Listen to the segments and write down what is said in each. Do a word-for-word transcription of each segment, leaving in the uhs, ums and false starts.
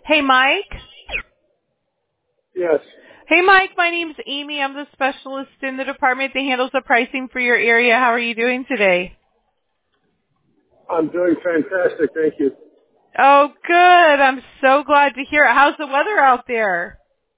Hey, Mike. Yes. Hey, Mike. My name's Amy. I'm the specialist in the department that handles the pricing for your area. How are you doing today? I'm doing fantastic, thank you. Oh, good. I'm so glad to hear it. How's the weather out there?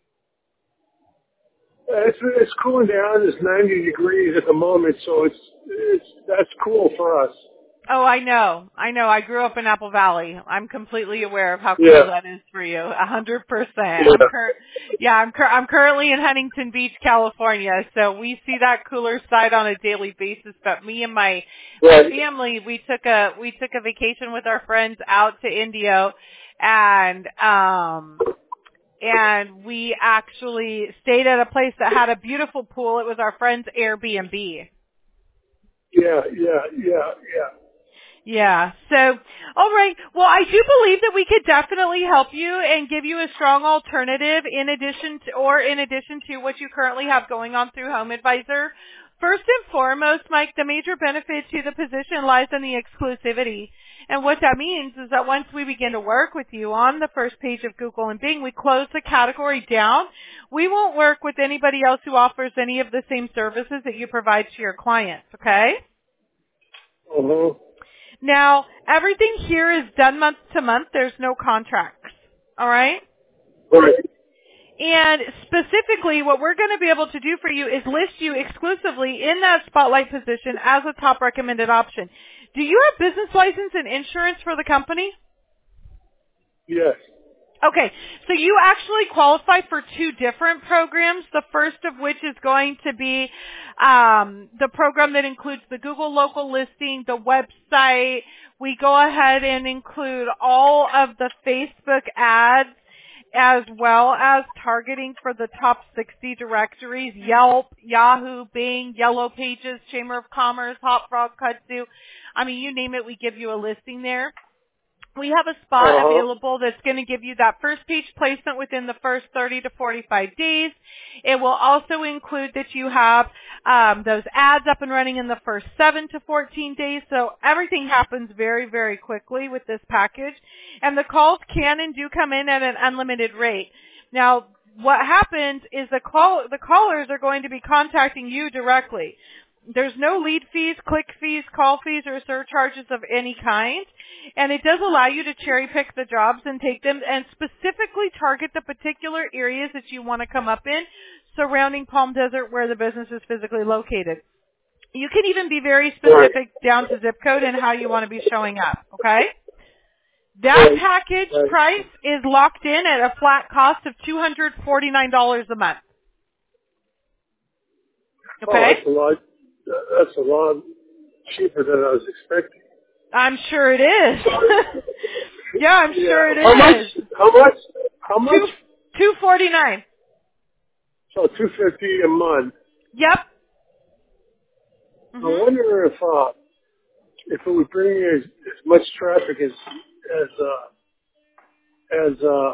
Uh, It's it's cooling down. It's ninety degrees at the moment, so it's it's that's cool for us. Oh, I know. I know. I grew up in Apple Valley. I'm completely aware of how Yeah. cool that is for you. A hundred percent. Yeah. I'm cur- yeah, I'm cur- I'm currently in Huntington Beach, California. So we see that cooler side on a daily basis. But me and my my Right. family, we took a we took a vacation with our friends out to Indio, and um and we actually stayed at a place that had a beautiful pool. It was our friend's Airbnb. Yeah, yeah, yeah, yeah. Yeah. So, all right. Well, I do believe that we could definitely help you and give you a strong alternative in addition to, or in addition to what you currently have going on through Home Advisor. First and foremost, Mike, the major benefit to the position lies in the exclusivity. And what that means is that once we begin to work with you on the first page of Google and Bing, we close the category down. We won't work with anybody else who offers any of the same services that you provide to your clients, okay? Uh-huh. Now, everything here is done month to month. There's no contracts. All right? Right. And specifically, what we're going to be able to do for you is list you exclusively in that spotlight position as a top recommended option. Do you have business license and insurance for the company? Yes. Okay, so you actually qualify for two different programs, the first of which is going to be um, the program that includes the Google local listing, the website. We go ahead and include all of the Facebook ads as well as targeting for the top sixty directories, Yelp, Yahoo, Bing, Yellow Pages, Chamber of Commerce, Hot Frog, Kudzu. I mean, you name it, we give you a listing there. We have a spot Uh-huh. available that's going to give you that first page placement within the first thirty to forty-five days. It will also include that you have um, those ads up and running in the first seven to fourteen days. So everything happens very, very quickly with this package. And the calls can and do come in at an unlimited rate. Now, what happens is the call, the callers are going to be contacting you directly. There's no lead fees, click fees, call fees, or surcharges of any kind. And it does allow you to cherry pick the jobs and take them and specifically target the particular areas that you want to come up in surrounding Palm Desert where the business is physically located. You can even be very specific down to zip code and how you want to be showing up, okay? That Right. package Right. price is locked in at a flat cost of two hundred forty-nine dollars a month. Oh, Okay? that's a lot. That's a lot cheaper than I was expecting. I'm sure it is. Yeah, I'm Yeah. sure it How much? is. How much? How much? Two two forty nine. So two fifty a month. Yep. I Mhm. wonder if uh, if it would bring as, as much traffic as as uh, as uh,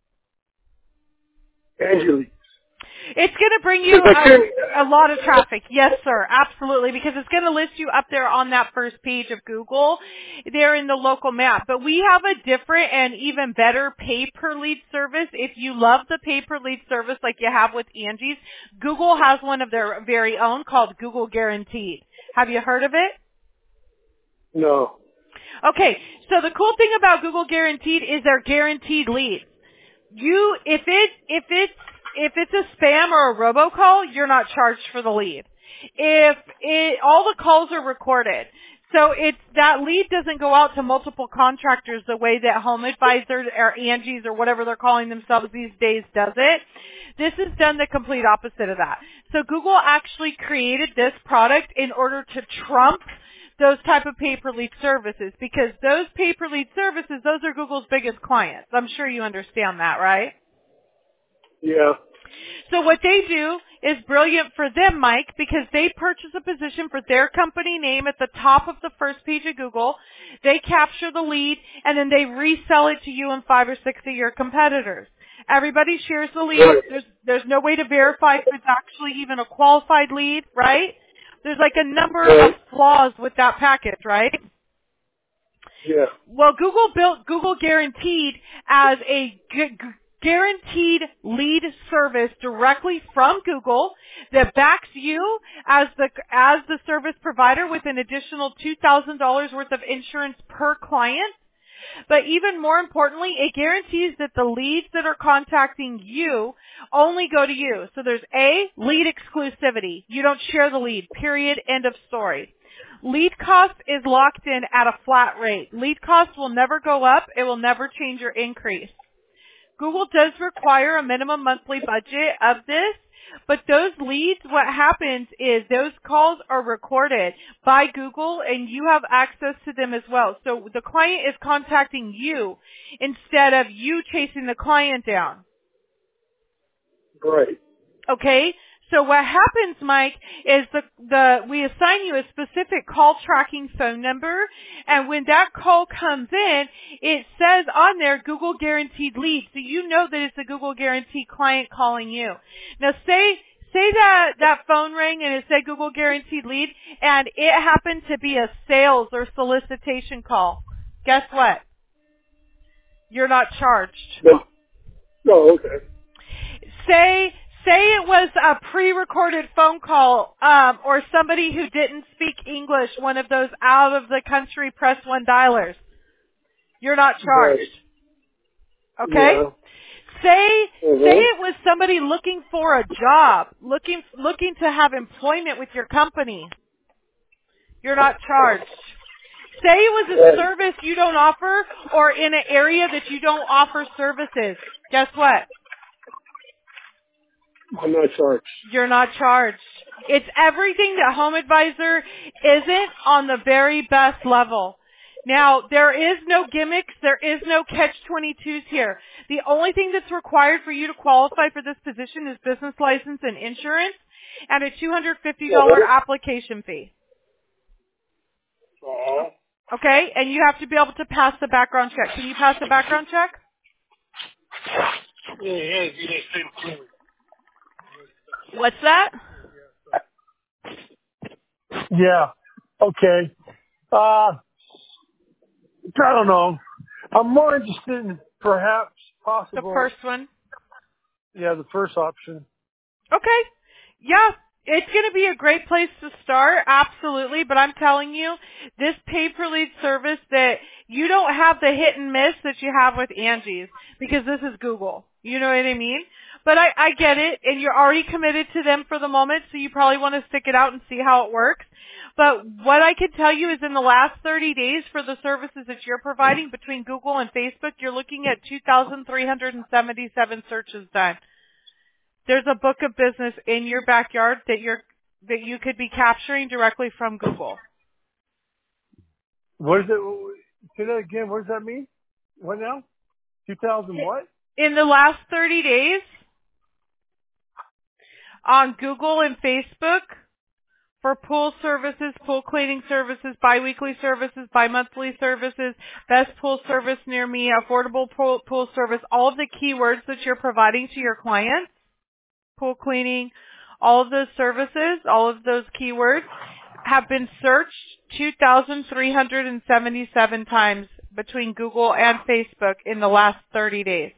Angelique's. It's going to bring you Because I couldn't. a, a lot of traffic. Yes, sir. Absolutely. Because it's going to list you up there on that first page of Google there in the local map. But we have a different and even better pay per lead service. If you love the pay per lead service like you have with Angie's, Google has one of their very own called Google Guaranteed. Have you heard of it? No. Okay. So the cool thing about Google Guaranteed is they're guaranteed leads. You, if it, if it's, if it's a spam or a robocall, you're not charged for the lead. If it, all the calls are recorded. So it's, that lead doesn't go out to multiple contractors the way that Home Advisor or Angie's or whatever they're calling themselves these days does it. This is done the complete opposite of that. So Google actually created this product in order to trump those type of pay-per-lead services because those pay-per-lead services, those are Google's biggest clients. I'm sure you understand that, right? Yeah. So what they do is brilliant for them, Mike, because they purchase a position for their company name at the top of the first page of Google. They capture the lead, and then they resell it to you and five or six of your competitors. Everybody shares the lead. There's, there's no way to verify if it's actually even a qualified lead, right? There's like a number of flaws with that package, right? Yeah. Well, Google built Google Guaranteed as a gu- gu- guaranteed lead service directly from Google that backs you as the as the service provider with an additional two thousand dollars worth of insurance per client. But even more importantly, it guarantees that the leads that are contacting you only go to you. So there's A, lead exclusivity. You don't share the lead, period, end of story. Lead cost is locked in at a flat rate. Lead cost will never go up. It will never change or increase. Google does require a minimum monthly budget of this, but those leads, what happens is those calls are recorded by Google and you have access to them as well. So the client is contacting you instead of you chasing the client down. Right. Okay? So what happens, Mike, is the, the, we assign you a specific call tracking phone number, and when that call comes in, it says on there Google Guaranteed Lead, so you know that it's a Google Guaranteed client calling you. Now say, say that, that phone rang and it said Google Guaranteed Lead, and it happened to be a sales or solicitation call. Guess what? You're not charged. No. No, okay. Say, Say it was a pre-recorded phone call, um, or somebody who didn't speak English, one of those out-of-the-country press one dialers. You're not charged. Right. Okay? Yeah. Say, Mm-hmm. say it was somebody looking for a job, looking, looking to have employment with your company. You're not charged. Say it was a Right. service you don't offer, or in an area that you don't offer services. Guess what? I'm not charged. You're not charged. It's everything that Home Advisor isn't on the very best level. Now, there is no gimmicks. There is no catch twenty-twos here. The only thing that's required for you to qualify for this position is business license and insurance and a two hundred fifty dollars Uh-huh. application fee. Uh-huh. Okay? And you have to be able to pass the background check. Can you pass the background check? Yeah, yeah, yeah. What's that? Yeah. Okay. Uh, I don't know. I'm more interested in perhaps The possible. first one. Yeah, the first option. Okay. Yeah, it's going to be a great place to start, absolutely, but I'm telling you, this pay-per-lead service that you don't have the hit and miss that you have with Angie's, because this is Google. You know what I mean? But I, I get it, and you're already committed to them for the moment, so you probably want to stick it out and see how it works. But what I can tell you is in the last thirty days for the services that you're providing between Google and Facebook, you're looking at two thousand three hundred seventy-seven searches done. There's a book of business in your backyard that you're that you could be capturing directly from Google. What is it? Say that again. What does that mean? What now? two thousand what? In the last thirty days on Google and Facebook for pool services, pool cleaning services, biweekly services, bi-monthly services, best pool service near me, affordable pool, pool service, all of the keywords that you're providing to your clients, pool cleaning, all of those services, all of those keywords have been searched two thousand three hundred seventy-seven times between Google and Facebook in the last thirty days.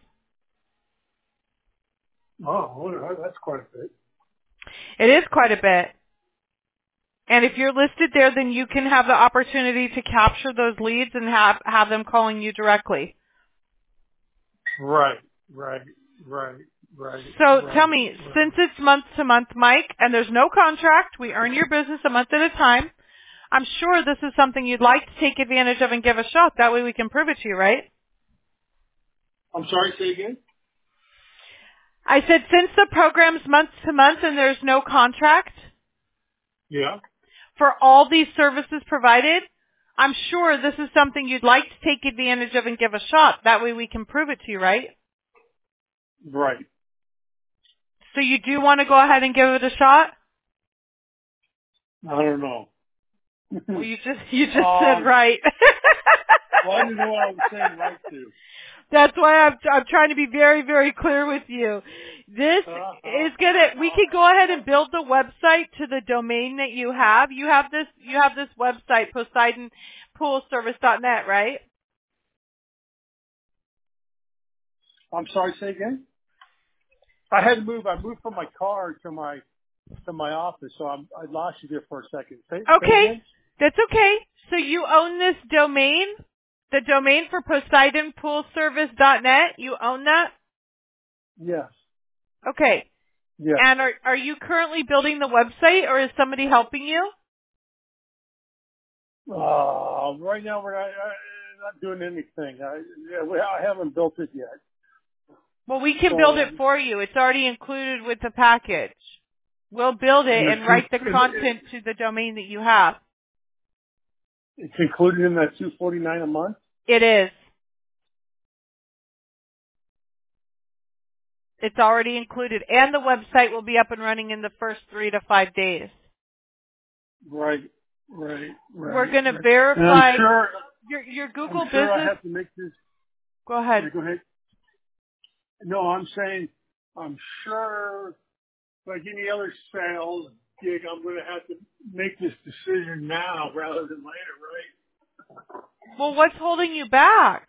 Oh, that's quite a bit. It is quite a bit. And if you're listed there, then you can have the opportunity to capture those leads and have, have them calling you directly. Right, right, right, right. So right, tell me, right. since it's month to month, Mike, and there's no contract, we earn your business a month at a time, I'm sure this is something you'd like to take advantage of and give a shot. That way we can prove it to you, right? I'm sorry, say again? I said since the program's month to month and there's no contract Yeah. for all these services provided, I'm sure this is something you'd like to take advantage of and give a shot. That way we can prove it to you, right? Right. So you do want to go ahead and give it a shot? I don't know. Well, you just you just um, said right. Well, I didn't know what I was saying right to. That's why I'm I'm trying to be very very clear with you. This Uh-huh. is gonna. We could go ahead and build the website to the domain that you have. You have this. You have this website, Poseidon pool service dot net, right? I'm sorry, say again? I had to move. I moved from my car to my to my office, so I'm, I lost you there for a second. Say, say Okay, again? that's okay. So you own this domain, the domain for Poseidon Pool Service dot net. You own that? Yes. Okay. Yes. And are are you currently building the website, or is somebody helping you? Uh, right now we're not, uh, not doing anything. I, yeah, we, I haven't built it yet. Well, we can build So it for you. It's already included with the package. We'll build it and the and two, write the content to the domain that you have. it's included in that two forty-nine a month. It is. It's already included, and the website will be up and running in the first three to five days. Right. Right. We're Right. going to Right. And I'm verify sure. your your I'm Google sure I business. have to make this. Go ahead. Yeah, go ahead. No, I'm saying I'm sure, like any other sales gig, I'm going to have to make this decision now rather than later, right? Well, what's holding you back?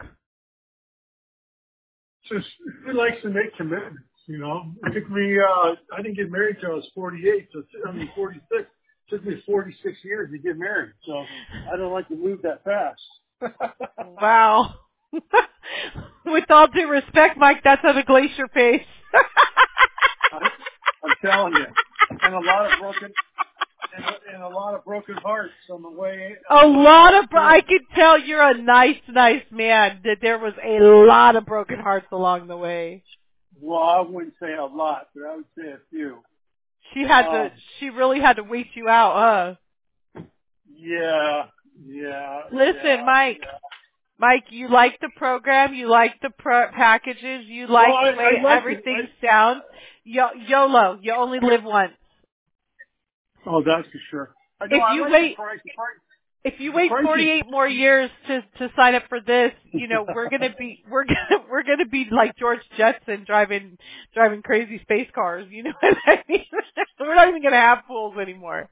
Just who likes to make commitments, you know? It took me, uh, I didn't get married till I was forty-eight, so I mean forty-six. It took me forty-six years to get married, so I don't like to move that fast. Wow. With all due respect, Mike, that's at a glacier pace. I'm, I'm telling you, and a lot of broken and a, and a lot of broken hearts on the way. A On the way lot of, to bro- I it. could tell you're a nice, nice man. That there was a lot of broken hearts along the way. Well, I wouldn't say a lot, but I would say a few. She had to, Um, she really had to wait you out, huh? yeah, yeah, Listen, yeah, Mike. yeah. Mike, you like the program, you like the pro- packages, you Well, like I, the way I like it. everything I, sounds. Yo- YOLO, you only live once. oh, that's for sure. I know. If I you like the wait, price. The price, if you the wait price forty-eight more years to to sign up for this, you know we're gonna be we're gonna we're gonna be like George Jetson driving driving crazy space cars. You know what I mean? We're not even gonna have pools anymore.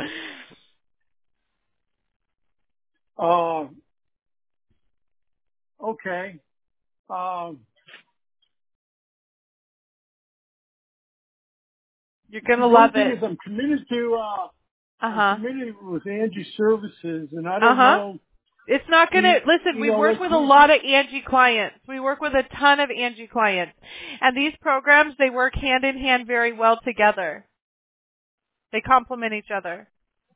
Um, okay. Um, You're the gonna only love thing it. is, I'm committed to. Uh, Uh I'm huh. committed with Angie Services, and I Uh don't huh. know. It's not You, gonna, listen, you we know, work like with a we. lot of Angie clients. We work with a ton of Angie clients. And these programs, they work hand in hand very well together. They complement each other.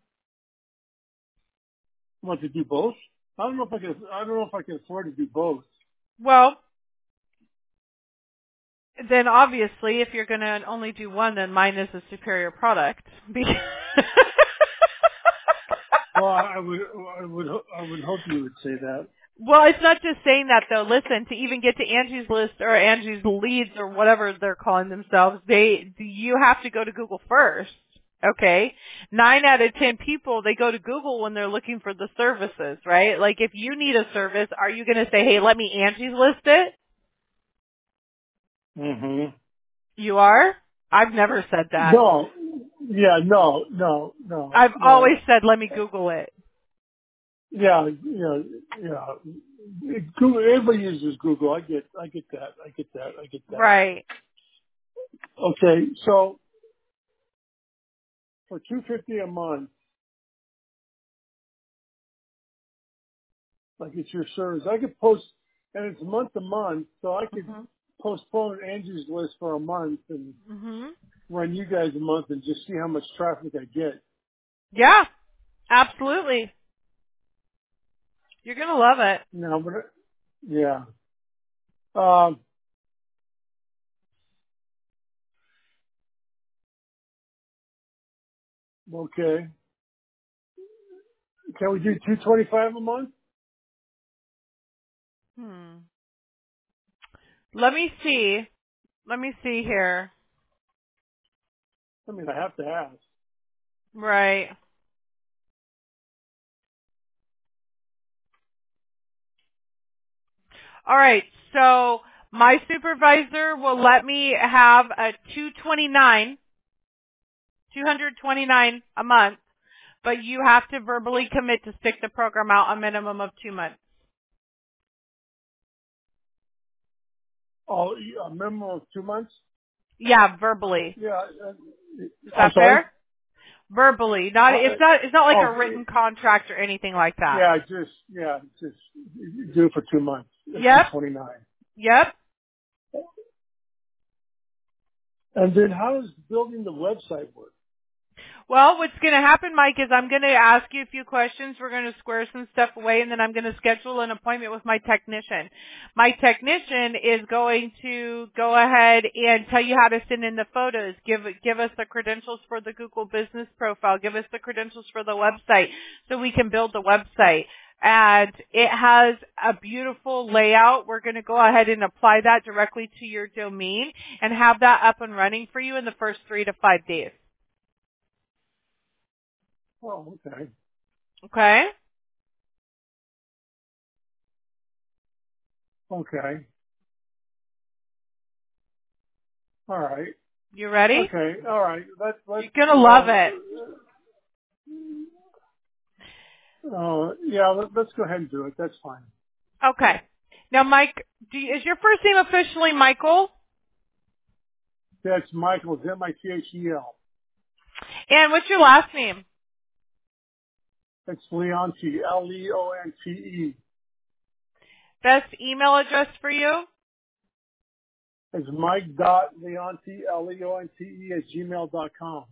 Want to do both? I don't know if I can. I don't know if I can afford to do both. Well, then obviously if you're gonna only do one, then mine is a superior product. Because Well, I would. I would. ho- I would hope you would say that. Well, it's not just saying that though. Listen, to even get to Angie's List or Angie's Leads or whatever they're calling themselves, they you have to go to Google first. Okay? Nine out of ten people, they go to Google when they're looking for the services, right? Like if you need a service, are you going to say, hey, let me Angie's List it? hmm You are? I've never said that. No. Yeah. No. No. No. I've No. always said, let me Google it. Yeah. Yeah. Yeah. Google. Everybody uses Google. I get. I get that. I get that. I get that. Right. Okay. So for two fifty a month, like it's your service, I could post, and it's month to month, so I could Mhm. postpone Angie's List for a month and Mhm. run you guys a month and just see how much traffic I get. Yeah. Absolutely. You're going to love it. No, but yeah. Um, okay. Can we do two twenty five a month? Hmm. Let me see. Let me see here. I mean, I have to ask. Right. All right. So my supervisor will let me have a two twenty-nine, two twenty-nine a month but you have to verbally commit to stick the program out a minimum of two months. Oh, a minimum of two months? Yeah, verbally. Yeah. Uh, Is I'm that sorry? fair? Verbally. Not, Uh, it's not, it's not like oh, a written contract or anything like that. yeah, just, yeah, just do it for two months. Yep. twenty-nine. Yep. And then how does building the website work? Well, what's going to happen, Mike, is I'm going to ask you a few questions. We're going to square some stuff away, and then I'm going to schedule an appointment with my technician. My technician is going to go ahead and tell you how to send in the photos. Give give us the credentials for the Google Business Profile. Give us the credentials for the website so we can build the website. And it has a beautiful layout. We're going to go ahead and apply that directly to your domain and have that up and running for you in the first three to five days. Oh, okay. Okay? Okay. All right. You ready? Okay. All right. Let's, let's, You're gonna love well, it. uh, yeah, let, let's go ahead and do it. That's fine. Okay. Now, Mike, do you, is your first name officially Michael? That's Michael, Z M I T H E L. And what's your last name? It's Leonte, L E O N T E. Best email address for you? It's Mike dot Leonte, L E O N T E at gmail dot com.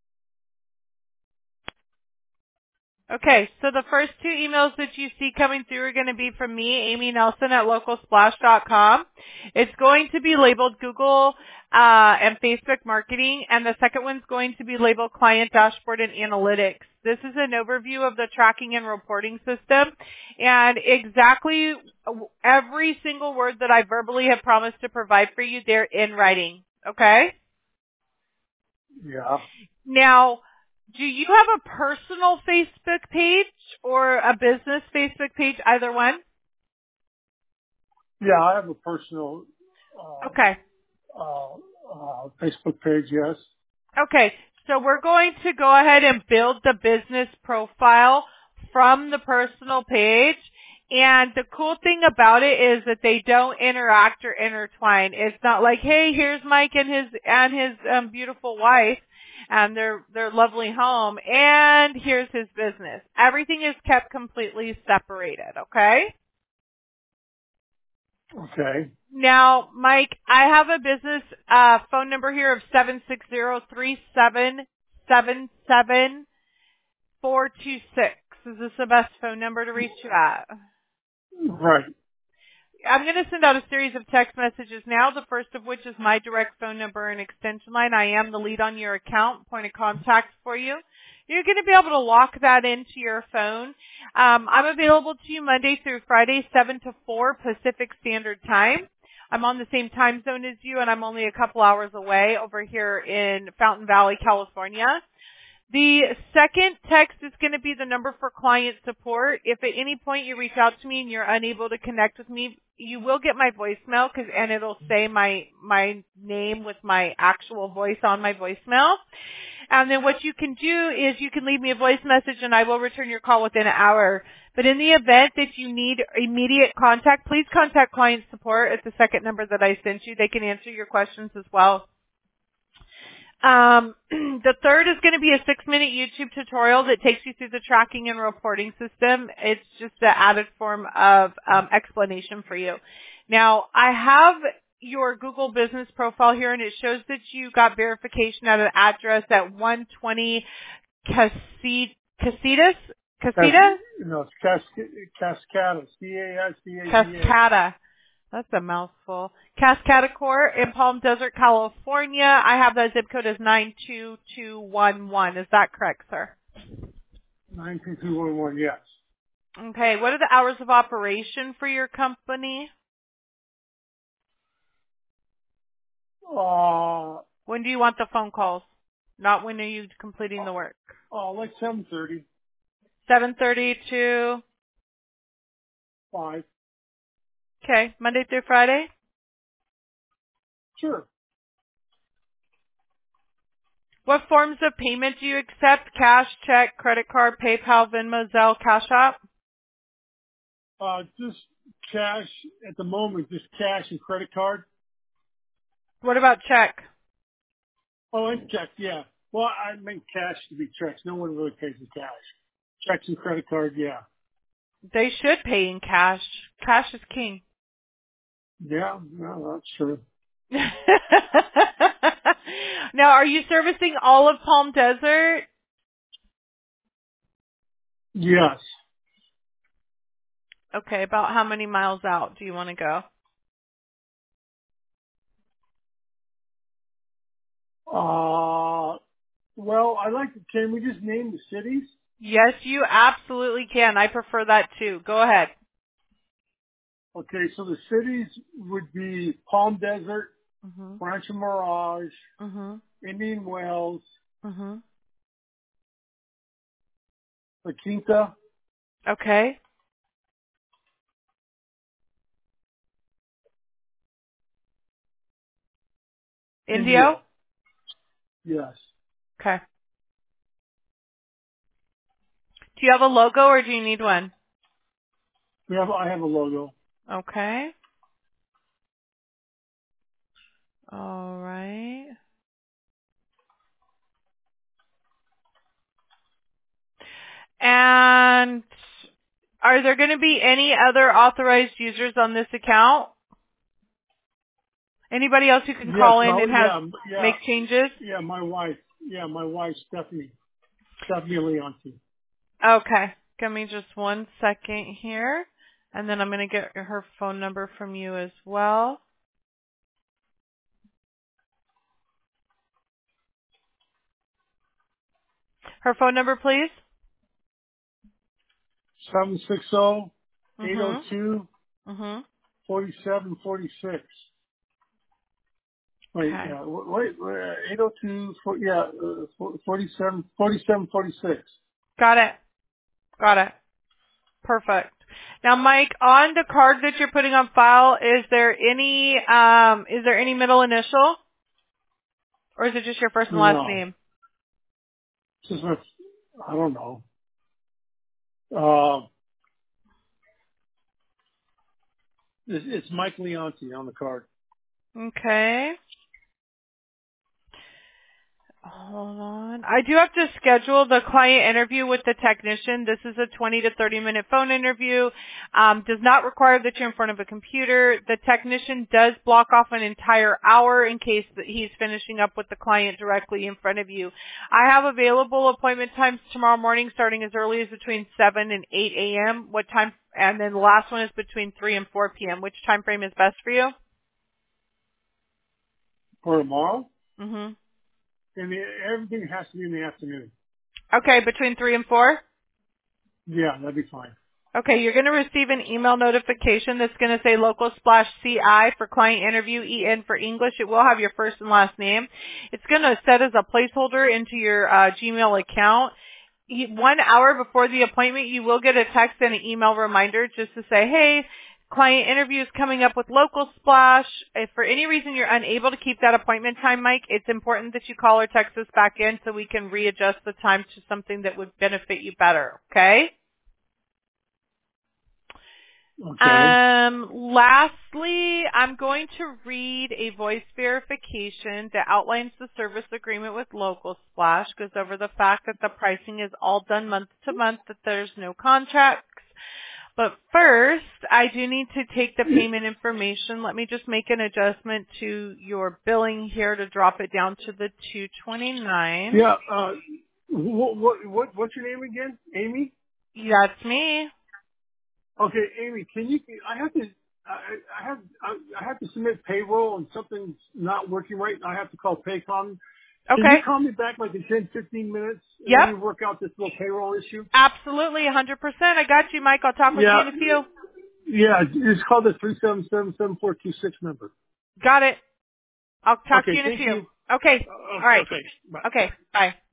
Okay, so the first two emails that you see coming through are going to be from me, Amy Nelson at local splash dot com. It's going to be labeled Google uh, and Facebook Marketing, and the second one's going to be labeled Client Dashboard and Analytics. This is an overview of the tracking and reporting system, and exactly every single word that I verbally have promised to provide for you, they're in writing. Okay? Yeah. Now, do you have a personal Facebook page or a business Facebook page, either one? Yeah, I have a personal, uh, Okay. uh, uh, Facebook page, yes. Okay. So we're going to go ahead and build the business profile from the personal page. And the cool thing about it is that they don't interact or intertwine. It's not like, hey, here's Mike and his, and his um, beautiful wife and their, their lovely home, and here's his business. Everything is kept completely separated, okay? Okay. Now, Mike, I have a business uh, phone number here of seven six zero, three seven seven seven, four two six. Is this the best phone number to reach you at? Right. I'm going to send out a series of text messages now, the first of which is my direct phone number and extension line. I am the lead on your account, point of contact for you. You're going to be able to lock that into your phone. Um, I'm available to you Monday through Friday, seven to four Pacific Standard Time. I'm on the same time zone as you, and I'm only a couple hours away over here in Fountain Valley, California. The second text is going to be the number for client support. If at any point you reach out to me and you're unable to connect with me, you will get my voicemail, cause, and it'll say my, my name with my actual voice on my voicemail. And then what you can do is you can leave me a voice message and I will return your call within an hour. But in the event that you need immediate contact, please contact client support at the second number that I sent you. They can answer your questions as well. Um, the third is going to be a six-minute YouTube tutorial that takes you through the tracking and reporting system. It's just an added form of um, explanation for you. Now, I have your Google business profile here, and it shows that you got verification at an address at one twenty Casitas, Casita? No, it's Cascada, Cascada, C A S C A D A. Cascada. That's a mouthful. Cascada Court in Palm Desert, California. I have that zip code as nine two two one one. Is that correct, sir? nine two two one one, yes. Okay. What are the hours of operation for your company? Uh, When do you want the phone calls? Not when are you completing the work? oh, like seven thirty. seven thirty to, Five. okay, Monday through Friday? Sure. What forms of payment do you accept? Cash, check, credit card, PayPal, Venmo, Zelle, Cash App? Uh, just cash at the moment, just cash and credit card. What about check? Oh, and check, yeah. Well, I meant cash to be checks. No one really pays in cash. Checks and credit card, yeah. They should pay in cash. Cash is king. Yeah, no, that's true. Now, are you servicing all of Palm Desert? Yes. Okay, about how many miles out do you want to go? Uh, well, I like to, can we just name the cities? Yes, you absolutely can. I prefer that too. Go ahead. Okay, so the cities would be Palm Desert, Mhm. Rancho Mirage, Mhm. Indian Wells, Mhm. La Quinta, Okay. Indio? Indio. Yes. Okay. Do you have a logo or do you need one? We have, I have a logo. Okay. All right. And are there going to be any other authorized users on this account? Anybody else who can Yes, call in no, and has yeah, yeah, make changes? yeah, my wife, yeah, my wife, Stephanie, Stephanie Leonti. Okay. Give me just one second here. And then I'm going to get her phone number from you as well. Her phone number, please. seven six zero, eight zero Mm-hmm. two, Mm-hmm. four seven four six. Wait, Okay. yeah, wait, wait, eight zero two, four, yeah, uh, forty-seven, forty-seven, forty-six. Got it. Got it. Perfect. Now, Mike, on the card that you're putting on file, is there any um, is there any middle initial, or is it just your first and last No, name? this is my, I don't know. Uh, it's, it's Mike Leonti on the card. Okay. Hold on. I do have to schedule the client interview with the technician. This is a twenty to thirty minute phone interview. Um, does not require that you're in front of a computer. The technician does block off an entire hour in case that he's finishing up with the client directly in front of you. I have available appointment times tomorrow morning starting as early as between seven and eight a.m. What time? And then the last one is between three and four p.m. Which time frame is best for you? For tomorrow? Mm-hmm. And the, everything has to be in the afternoon. Okay, between three and four? Yeah, that'd be fine. Okay, you're going to receive an email notification that's going to say local splash C I for client interview, E N for English. It will have your first and last name. It's going to set as a placeholder into your uh, Gmail account. You- One hour before the appointment, you will get a text and an email reminder just to say, hey, client interview is coming up with local splash. If for any reason you're unable to keep that appointment time, Mike, it's important that you call or text us back in so we can readjust the time to something that would benefit you better, okay? Okay. Um, lastly, I'm going to read a voice verification that outlines the service agreement with Local Splash, goes over the fact that the pricing is all done month to month, that there's no contracts. But first, I do need to take the payment information. Let me just make an adjustment to your billing here to drop it down to the two twenty-nine. Yeah, uh, what, what, what, what's your name again? Amy? That's me. Okay, Amy, can you, I have to, I, I have, I, I have to submit payroll and something's not working right and I have to call Paycom. Can you Okay. call me back like in ten, fifteen minutes and let Yep. me work out this little payroll issue? Absolutely, one hundred percent. I got you, Mike. I'll talk with you Yeah, in a few. yeah, it's called the three seven seven, seven four two six number. Got it. I'll talk to Okay, you in a thank few. you. Okay. Uh, All right. okay, bye. Okay. Bye.